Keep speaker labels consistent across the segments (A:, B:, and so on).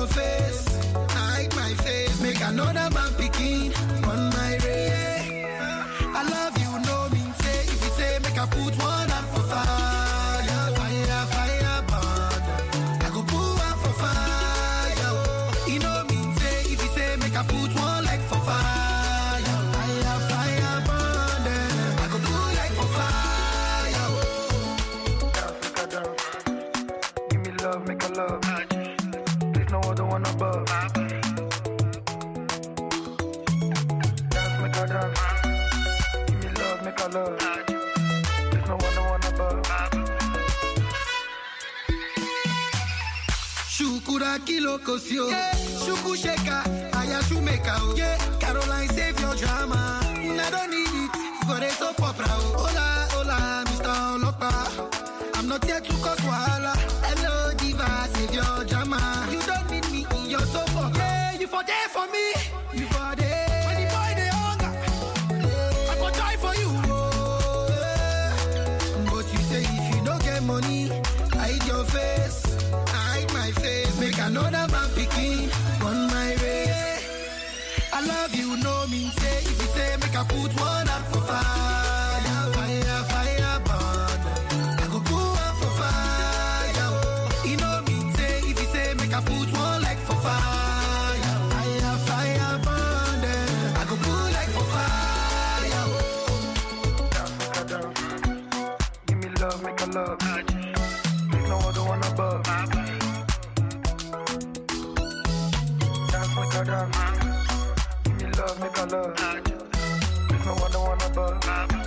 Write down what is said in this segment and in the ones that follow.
A: your face, hide my face. Make another man picking on my race. I love you, no mean say. If you say make I put one hand for fire, fire, fire, burn. I go put one for fire. You know mean say. If you say make I put one leg for fire, fire, fire, burn. I go put leg for fire. Dance, give me love, make a love. There's no other one above. Dance, make a dance. Give me love, make a love. There's no one above. Shukura kilo kosio, shuku sheka, aya shumeka o. Yeah, Caroline save your drama. I don't need it for the soap opera. Hola, hola, Mr. Olopa. I'm not here to cause wahala. Hello, diva, save your drama. You don't need me in your soap opera. Yeah, you for there for me. You for there. When the boy they hunger, I for try for you. Oh, yeah. But you say if you don't get money, hide your face, hide my face. Make another man picking on my race. I love you, no mean say. If you say make I put one hand for fire, fire, fire, burn. I go put one for fire. You know mean say. If you say make I put one leg for fire, fire, fire, burn. I go put leg for fire. Dance, give me love, make a love. There's no other one above. Dance, make a dance. Give me love, make a love. There's no other one above.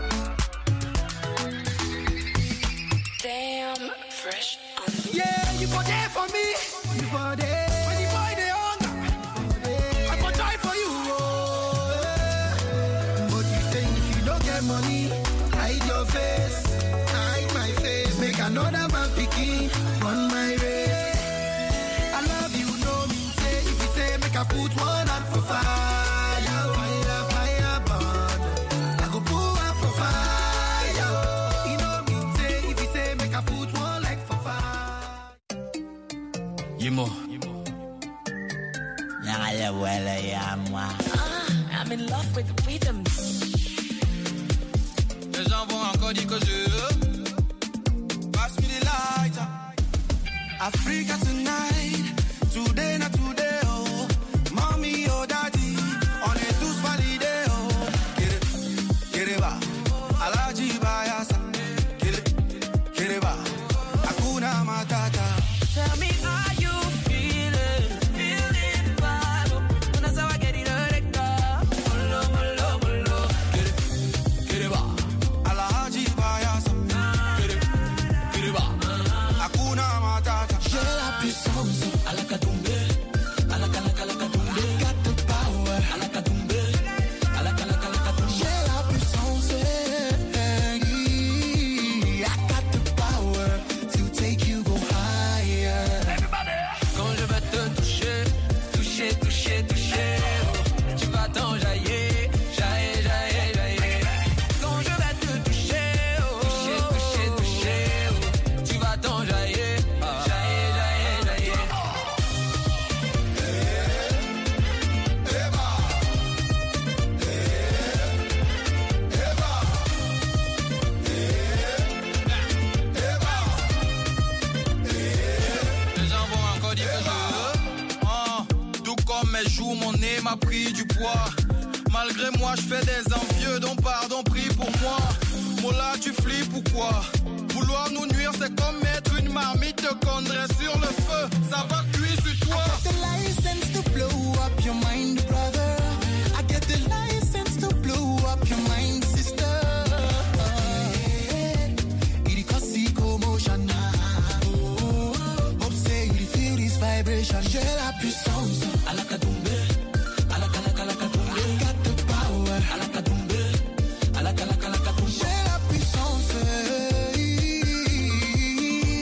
B: Damn, fresh on the
A: Yeah, you for there for me. You for there. When the boy they hunger, I for try for you. Oh, yeah. But you say if you don't get money, hide your face, hide my face. Make another man picking on my race. I love you, no mean say. If you say make I put one hand for fire, fire, fire, burn. I go put one for fire. You know mean say. If you say make I put one leg for fire.
C: Yemo.
B: I'm in love with the rhythm.
C: Les gens vont encore dire que je pass me the lighter.
D: Africa tonight, today not today, oh. Mommy, oh daddy, on est tous validés, oh. Get it, ba. Alaji Bayasa, get it, ba. Hakuna Matata.
B: Tell me, are you feeling vibe? Unasawa get it molo, molo, molo.
D: Get it, ba. Alaji Bayasa, get it, ba. Hakuna Matata.
E: J'ai la puissance, à la Katumbe, à la Katumbe. I got the power, à la Katumbe, à la Katumbe. J'ai la puissance, I got the power to take you go higher.
B: Quand je vais te toucher, toucher, toucher, toucher, oh, tu vas t'enjailler, jaillir, jaillir, jaillir. Quand je vais te toucher, oh, toucher, toucher, toucher, oh, tu vas t'enjailler, jaillir, jaillir, jaillir.
C: Les gens vont encore dire que je tout comme mes joues, mon nez m'a pris du poids. Malgré moi, je fais des envieux, donc pardon, prie pour moi. Mola, tu flippes ou quoi? Vouloir nous nuire, c'est comme mettre une marmite de condresse sur le feu. Ça va cuire sur toi.
E: I get the license to blow up your mind, brother. I get the license to blow up your mind, sister. Irikasi commotion. Hope say you feel this vibration. J'ai la puissance, à la Katumbe, à la Katumbe. I got the power, à la Katumbe, à la Katumbe. J'ai la puissance, I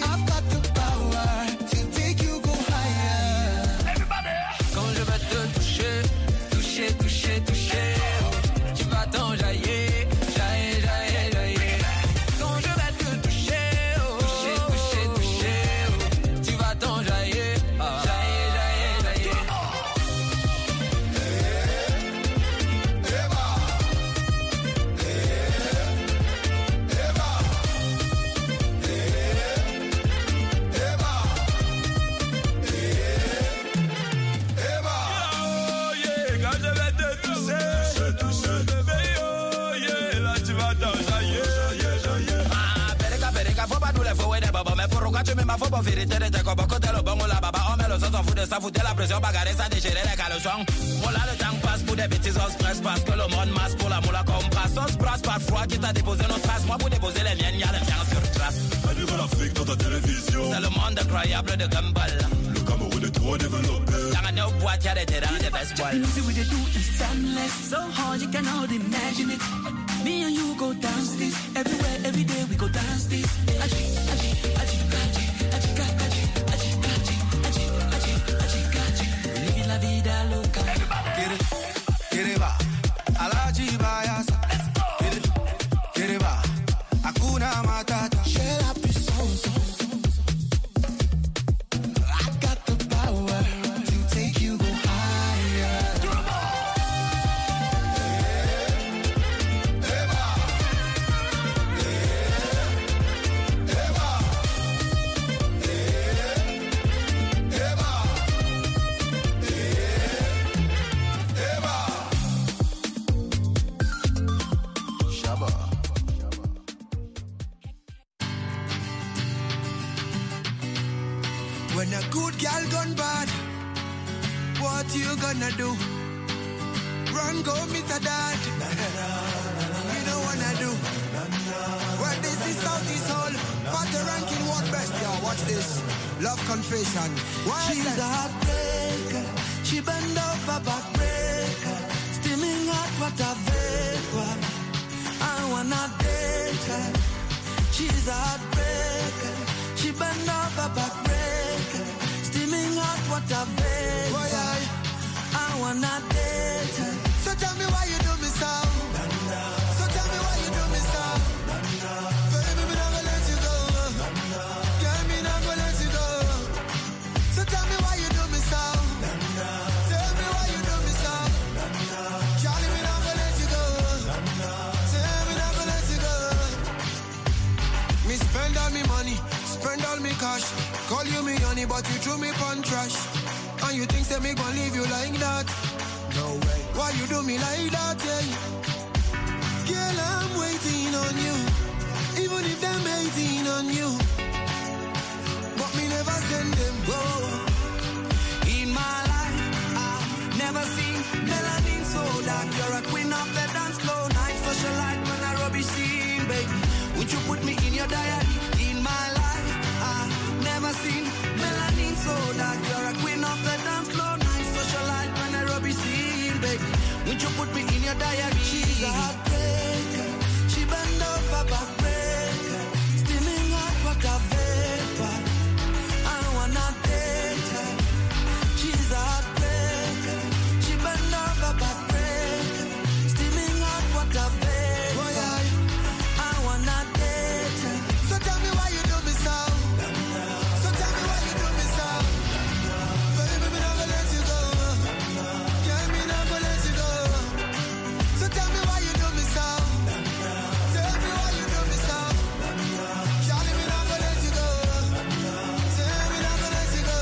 C: pas faux, bon, vérité, n'était comme côté le bon, la baba, on met le sang, on fout de ça, fout la pression, bagarrer, ça déchirer les caleçons. Moi là, le temps passe pour des bêtises, on se presse parce que le monde masse pour la moula comme passe. On se brasse par froid qui t'a déposé nos traces. Moi, pour déposer les miennes, y'a les miens sur trace.
F: Un nouvel Afrique dans ta télévision.
C: C'est le monde incroyable de Gumball.
F: Le Cameroun est trop développé.
C: Dans un autre boîte, y'a des terrains, des best balles.
E: The music we do is timeless, so hard you cannot imagine it. Me and you go dance this, everywhere, every day we go dance this. Aji, aji, aji, aji, aji, aji, aji, aji, aji, aji, aji. Living la vida loca.
D: Get it, va. Alaji Bayasa. Get it, va. Hakuna Matata.
E: J'ai la puissance. I got the power to take you go higher.
D: When a good girl gone bad, what you gonna do? Run, go meet a dad. You know what I do. Well, this is Southeast Hall. But the ranking what best? Yeah, watch this. Love confession. Why
E: She's a heartbreaker. She bend over backbreaker. Steaming hot water vapor. I wanna date her. She's a heartbreaker. She bend over backbreaker. Steaming hot water vapor. I wanna date her.
D: So tell me why you do me so. So tell me why you do me so. Baby, me not gonna let you go. Girl, me not gonna let you go. So tell me why you do me so. Tell me why you do me so. Charlie, me not gonna let you go. Tell me not gonna let you go. Me spend all me money, spend all me cash. Call you me honey, but you threw me pon trash. And you think say me gon' leave you like that? No way. Why you do me like that, yeah? Girl, I'm waiting on you. Even if them hating on you. But me never send them go.
E: In my life, I've never seen melanin so dark. You're a queen of the dance floor. Night socialite when I rubbish scene, baby. Would you put me in your diary? In my life, I've never seen melanin so dark. You're a queen of the dance floor. Night socialite when I rubbish scene, baby. Would you put me in your diary? She's a heartbreaker. She bend over backbreaker. Steaming hot water vapor. I wanna date her. She's a heartbreaker. She bend over backbreaker. Steaming hot water vapor. I wanna date her.
D: So tell me why you do me so. So tell me why you do me so. Baby, me not gonna let you go. Girl, me not gonna let you go. So tell me why you do me so. Tell me why you do me so. Charlie, me not gonna let you go. Tell me not gonna let you go.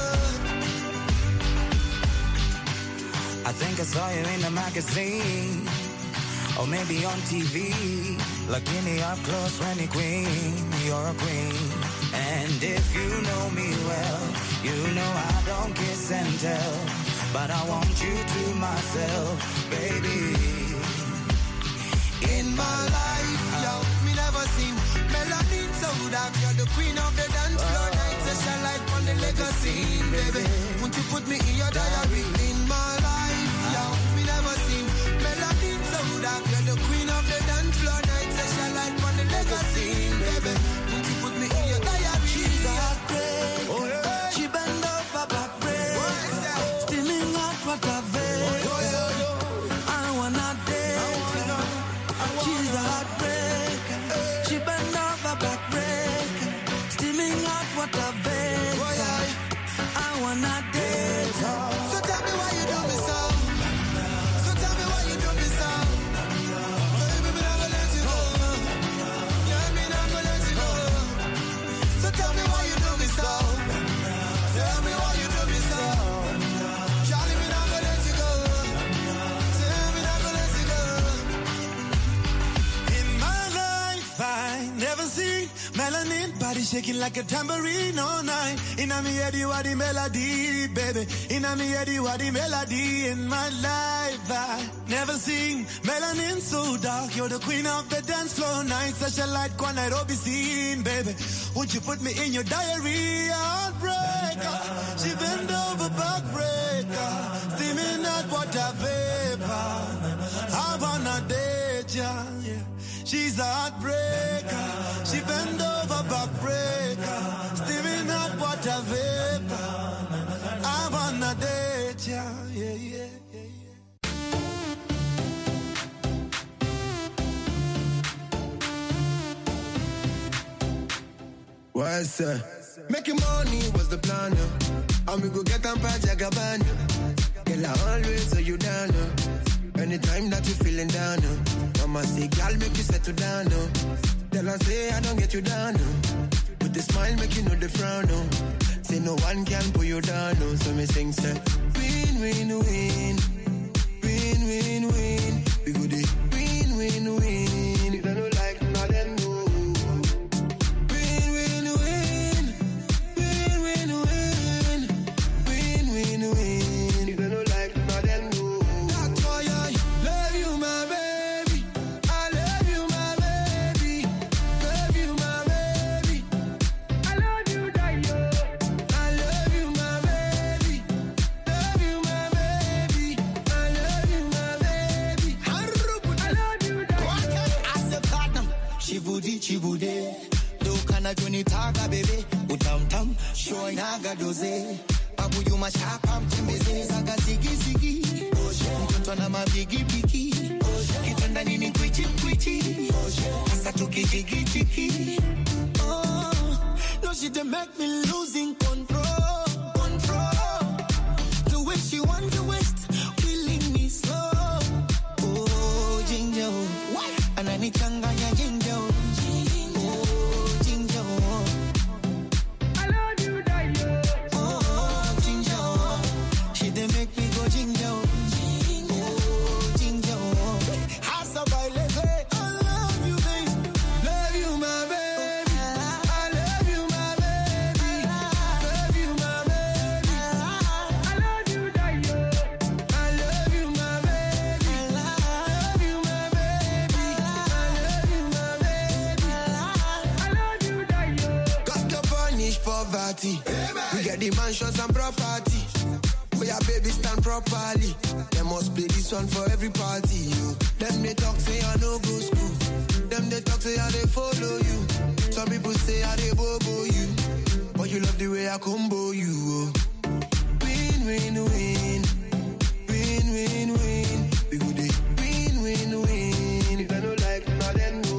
E: I think I saw you in the magazine, or maybe on TV. Looking me up close when you're queen, you're a queen. And if you know me well, you know I don't kiss and tell, but I want you to myself, baby.
D: In my life, yo, me never seen melanin so dark. You're the queen of the dance floor. Night session light on the legacy, baby. Won't you put me in your diary? In my life, yo, me never seen melanin so dark. You're the queen of the dance floor. Night session light on the legacy, baby. Won't you put me in your diary?
E: She's a heartbreaker. She bend over backbreaker. Steaming hot water vapor. I wanna date her. She's a heartbreaker. She bend over backbreaker. Steaming hot water vapor. I wanna date her.
D: So tell me why you do me so. So tell me why you do me so. Baby, me not gonna let you go. Girl, me not gonna let you go. So tell me why you do me so. Tell me why you do me so. Charlie, me not gonna let you go. Tell me not gonna let you go.
E: In my life, I never seen Melanin body shaking like a tambourine all night. Inna me head you are the melody, baby. Inna me head you are the melody in my life. I never seen melanin so dark. You're the queen of the dance floor night. Such a light one I'd be seen, baby. Would you put me in your diary? Heartbreaker. She bend over backbreaker. Steaming hot water vapor. I wanna date ya, yeah. She's a heartbreaker. She bend over backbreaker. Steaming hot water vapor. I wanna date ya, yeah, yeah, yeah, yeah.
G: What's up? Making money was the plan, yeah. And we go get on Pajagabana. Girl, I always hold you down, yeah. Anytime that you feeling down, mama say, girl, make you settle down, Tell her, say, I don't get you down, With the smile, make you know the frown, Say, no one can pull you down, So me sing, say, win, win, win. Win, win, win. We go the win, win, win. You don't like nothing, no. Win, win, win. Win, win, win. Win, win, win. You don't like nothing, no.
E: Chibude, do kana joni taga bebe, utam tam, shoy naga doze, babu yuma shapam tembeze, zaga zigi zigi, mtoto na mabigi bigi, kitanda nini kwichi kwichi, asa tuki jigi jigi. Oh, no she dey make me losing control, control. The way she want to waste, killing me slow. Oh, ginger, anani changanya ginger.
G: We get the mansions and property. We are baby stand properly. They must play this one for every party. You. Them they talk say I no go school. Them they talk say I they follow you. Some people say I they bobo you. But you love the way I combo you. Win, win, win. Win, win, win. We go the win, win, win. If I don't like nothing, no.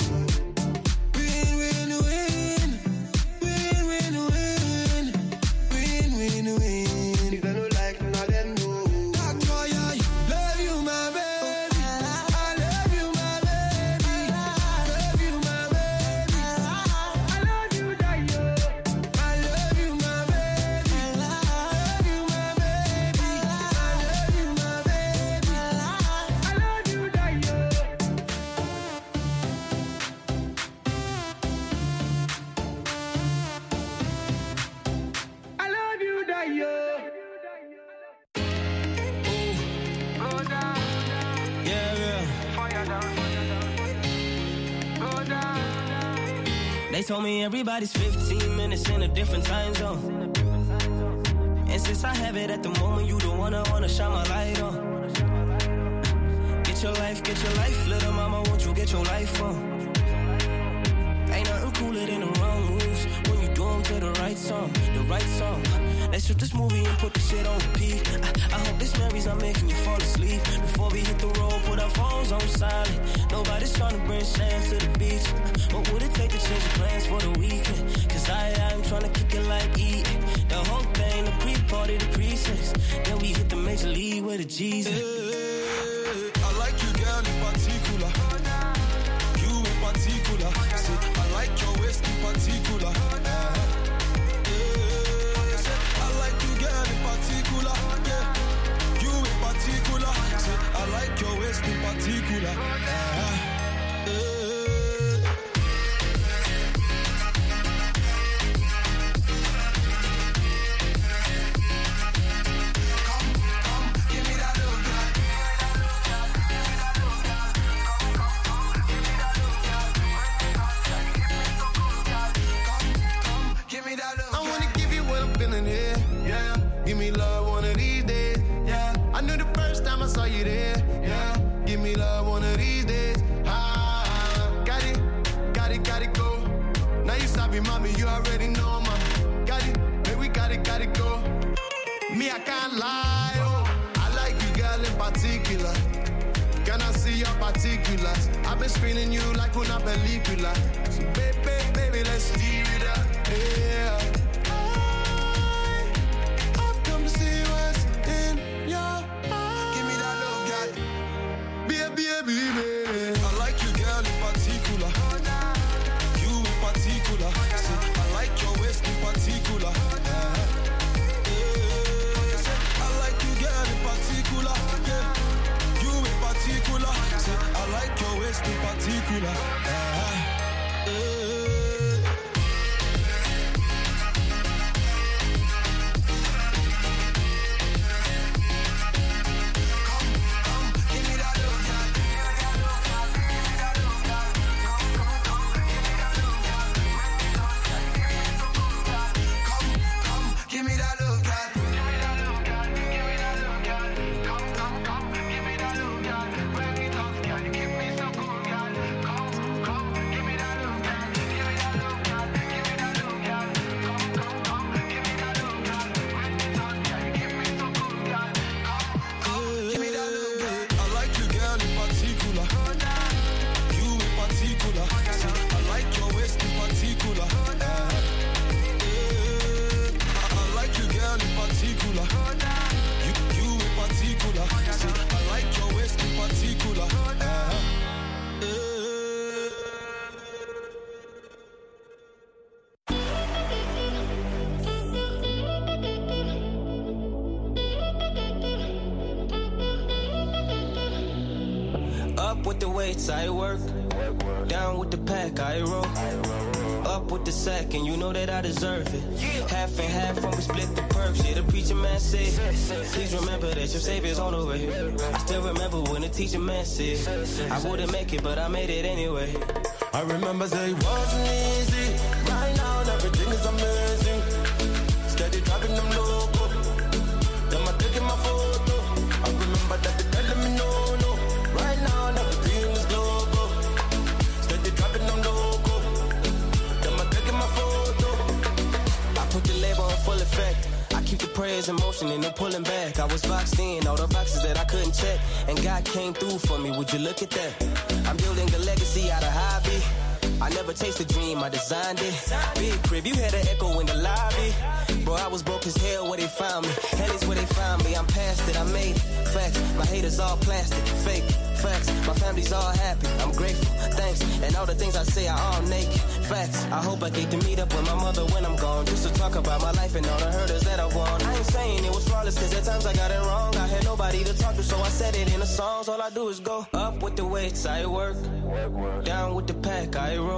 H: They told me everybody's 15 minutes in a different time zone. And since I have it at the moment, you the one I wanna shine my light on. Get your life, little mama, won't you get your life on? Ain't nothing cooler than the wrong moves when you do them to the right song, the right song. Let's shoot this movie and put the shit on repeat. I hope this memory's not making you fall asleep. Before we hit the road, put our phones on silent. Nobody's trying to bring sand to the beach. What would it take to change your plans for the weekend? Cause I'm trying to kick it like E. The whole thing, the pre-party, the pre-sex. Then we hit the major league with the G's.
C: I like you, girl, in particular. You in particular. Say, I like your waist in particular. I like you, girl, in particular. Yeah. You in particular. Say, I like your waist in particular.
I: me, you already know, man. Got it, baby, got it go. Me, I can't lie, oh. I like you, girl, in particular. Can I see your particulars? I've been spinning you like una película. So baby, let's steer it up, yeah. I've come to see what's in your eyes. Give me that love, girl. Baby.
D: I like you, girl, in particular. You in particular. See, I like your waist in particular. I like you, girl, in particular. Yeah. You in particular. See, I like your waist in particular.
H: I work, down with the pack, I roll. Up with the sack, and you know that I deserve it. Half and half when we split the perks. Yeah, the preacher man said, please remember that your savior's on the way. I still remember when the teacher man said, I wouldn't make it, but I made it anyway.
G: I remember say it wasn't easy. Right now, everything is amazing. Steady dropping them loco. Them I taking my photo. I remember that they telling me no. Right now, everything is global. Steady dropping them loco. Them I taking my photo.
H: I put the label in full effect. I keep the prayers in motion and no pulling back. I was boxed in, all the boxes that I couldn't check. And God came through for me, would you look at that? I'm building a legacy out of hobby. I never chased a dream, I designed it. Big crib, you had an echo in the lobby. Bro, I was broke as hell where they found me. Hell is where they found me, I'm past it, I made it. Facts, my haters all plastic, fake. Facts, my family's all happy, I'm grateful, thanks. And all the things I say are all naked. Facts, I hope I get to meet up with my mother when I'm gone. Just to talk about my life and all the hurdles that I won. I ain't saying it was flawless, cause at times I got it wrong. I had nobody to talk to, so I said it in the songs. All I do is go up with the weights, I work. Down with the pack, I roll.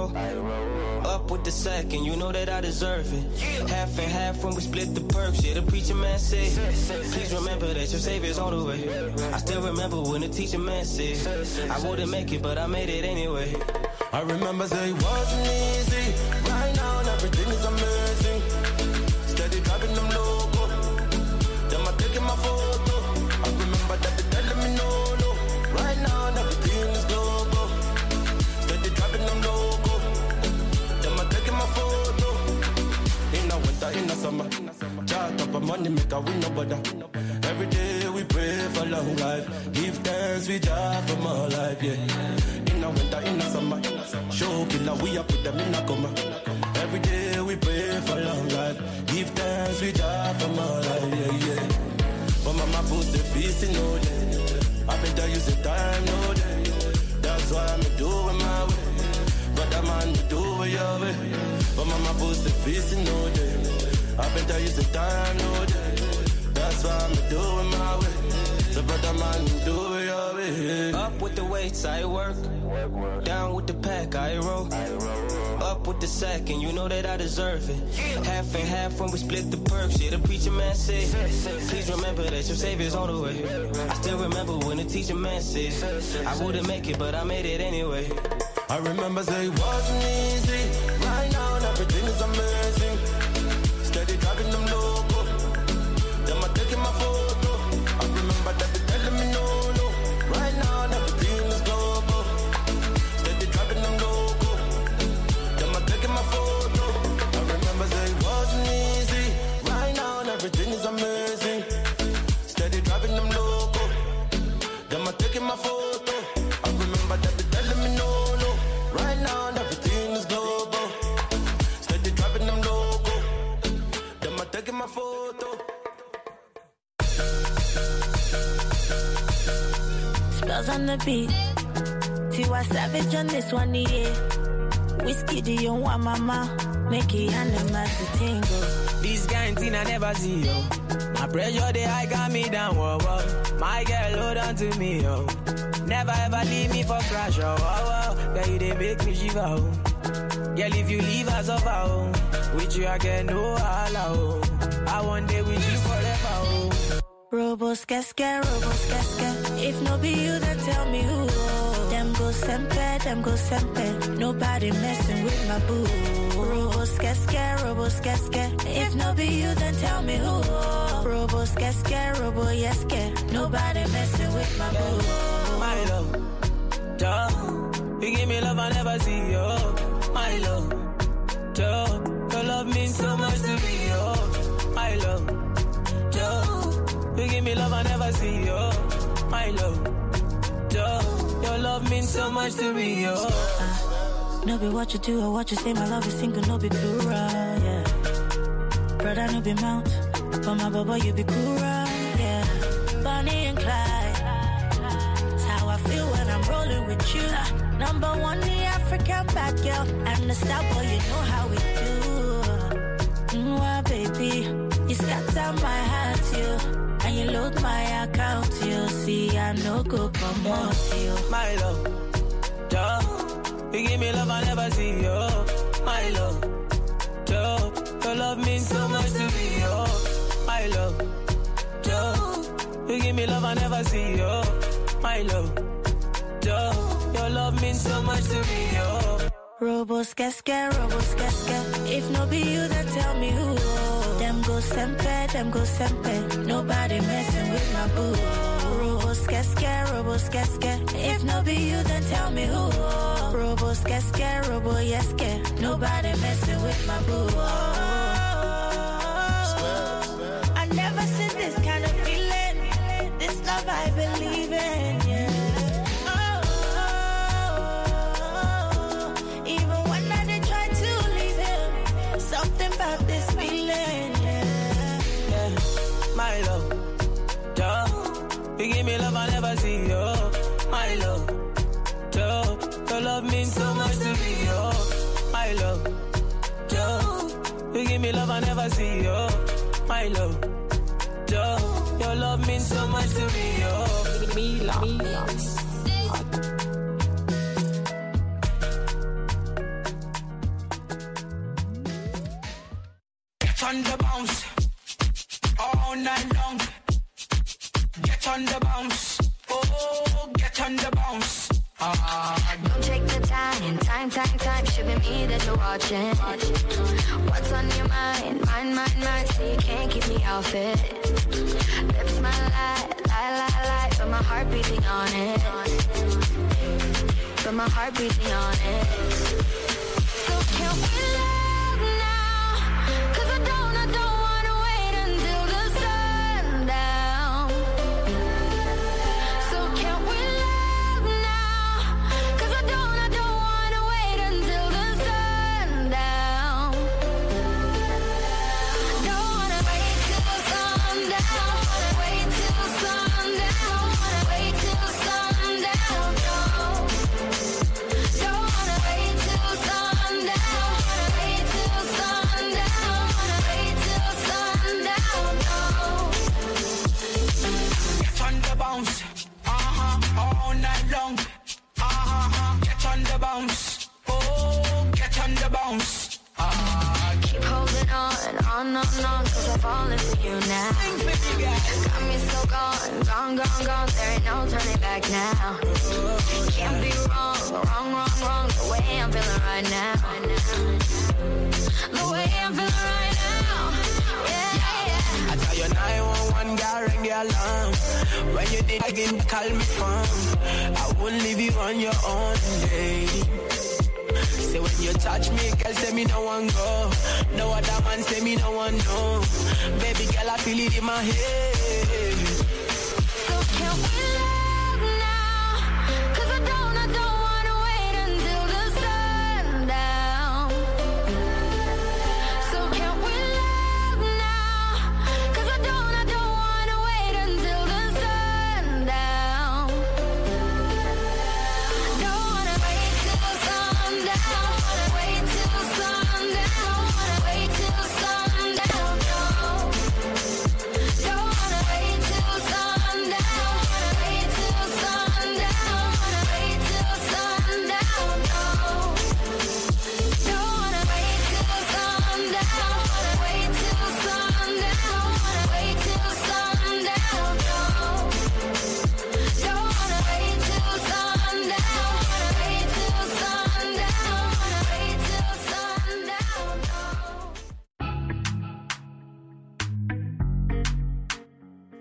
H: Up with the sack, and you know that I deserve it. Half and half when we split the perks. Yeah, the preacher man said, please remember that your savior's on the way. I still remember when the teacher man said, I wouldn't make it, but I made it anyway.
G: I remember say it wasn't easy. Right now, everything is amazing. Steady dropping them loco. Them I taking my photo. I remember that they telling me no. Right now, everything is global. Steady dropping them loco. Them I taking my photo. In the winter, in the summer. Chart up a money, make a win no bother. Every day we pray for long life. Give thanks, we die for more life, yeah. In the winter, in the summer. Show killer, we up with them in a coma. Every day we pray for long life. Give thanks, we die for more life, yeah. For mama put the feast in no day. I better use the time, no day. That's why I'm doing my way. Brother man, you do it your way. For mama put the feast in no day. I better use the time, no day. That's why I'm doing my way. So brother man, do it your way.
H: Up with the weights, I work. Down with the pack, I roll. Up with the sack, and you know that I deserve it. Half and half when we split the perks. Yeah, the preacher man said, please remember that your savior's on the way. I still remember when the teacher man said, I wouldn't make it, but I made it anyway.
G: I remember say it wasn't easy. Right now, everything is amazing. Steady dropping them loco. Them I taking my photo. I remember that they telling me no. Right now, everything is global. Steady dropping them loco. Them I taking my photo. I my photo.
J: Spells on the beat. Tiwa Savage on this one, yeah. Whiskey, do you want mama? Make it animals to tingle.
H: This kind thing I never see, yo. My pressure, the high got me down, whoa, whoa. My girl, hold on to me, yo. Never ever leave me for crash, oh, oh, oh. Girl, you they make me shiver, oh. Girl, if you leave us over, oh. With you, I get no holla, oh. I one day with you forever, oh.
J: Robos, casca. If no be you, then tell me who. Them go sempe. Nobody messing with my boo. Robos, casca. If no be you, then tell me who. Robos, casca. Nobody messing with my boo.
H: My love, duh. You give me love I never see, yo. My love, duh. Your love means so much to me, yo. My love, duh. You give me love I never see, yo. My love, duh. Your love means so much to me, yo.
J: No be what you do or what you say, my love is single, no be plural, yeah. Brother, no be mount, but my baba, you be cool, yeah. Bonnie and Clyde, that's how I feel when I'm rolling with you. Number one, the African bad girl, and the star boy, you know how we do. Mwah, baby, you scatter my heart, you. And you load my account, you see, I no go come out, you.
H: My love, duh. You give me love I never see, yo. My love, duh. Your love means so much to me, yo. My love, duh. You give me love I never see, yo. My love, duh. Your love means so much to me, yo.
J: Robos, casca. If no be you, then tell me who. Them go sempe. Nobody messing with my boo. Robos, casca. If no be you, then tell me who. Robos, casca. Nobody messing with my boo. I never seen this kind of feeling. This love I believe in, yeah. About this feeling,
H: yeah. My love, duh. You give me love I never see, yo. My love, duh. Your love means so much to me, yo. My love, duh. You give me love I never see, yo. My love, duh. Your love means so much to me, yo. Me love.
E: On the bounce, all night long. Get on the bounce, oh, get on the bounce.
K: Don't check the time. Should be me that you're watching. What's on your mind? Mine. So you can't keep me off it. Lips my lie, but my heart beating on it. So can we love now? 'Cause I don't wanna wait until the sundown. So can we love now? 'Cause I don't wanna wait until the sundown. Don't wanna wait till sundown. Wanna wait till sundown. Wanna wait till sundown. No. Don't wanna wait till sundown. Wanna wait till sundown. Wanna wait till sundown. No.
E: Get on the bounce, all night long. Get on the bounce, oh, get on the bounce.
K: Keep holding on, 'cause I'm falling for you now. Got me so gone. There ain't no turning back now. Can't be wrong. The way I'm feeling right now. The way I'm feeling right now. Yeah.
H: I tell you 911, girl, ring the alarm. When you did again, call me from. I wouldn't leave you on your own, lady. Say when you touch me, girl, say me no one go. No other man say me no one know. Baby girl, I feel it in my head.
K: So can we love now? 'Cause I don't wanna wait until the sundown. So can we love now?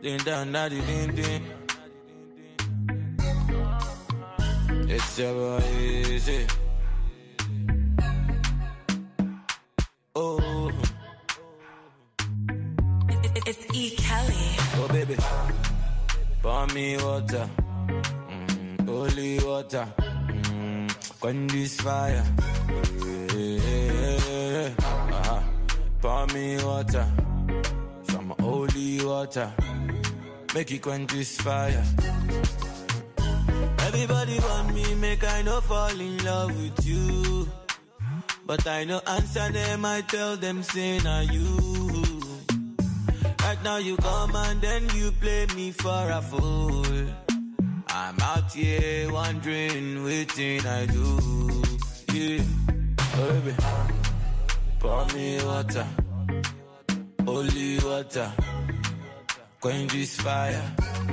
L: Ding dong, daddy, ding ding. It's your boy, easy. Oh.
J: It's E. Kelly.
L: Oh, baby. Pour me water. Holy water. Quench this fire. Pour me water. Some holy water. Make it quench this fire. Everybody want me, make I no fall in love with you. But I no answer them, I tell them, say, nah you. Right now you come and then you play me for a fool. I'm out here wondering, waiting I do. Yeah, oh, baby. Pour me water, holy water. Quench this fire.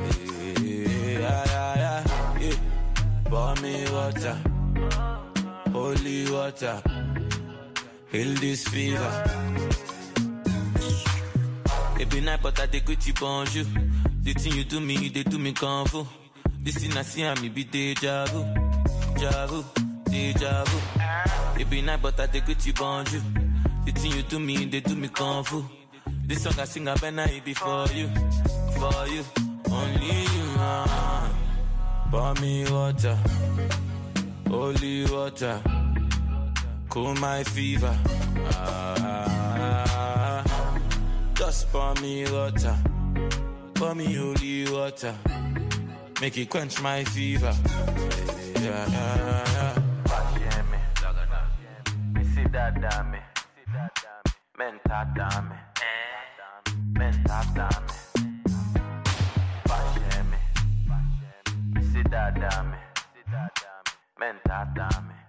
L: Yeah. Pour me water, holy water. Heal this fever. It be night, but I take with you bonjour. The thing you do me, they do me kung fu. This thing I see, me be deja vu. Deja vu. It be night, but I take with you bonjour. The thing you do me, they do me kung fu. This song I sing, I better it be for you, only you. Pour me water, holy water, cool my fever. Just pour me water, pour me holy water, make it quench my fever. Yeah. Me see that dame, mental dame, mental dame. See that dame, mental dame.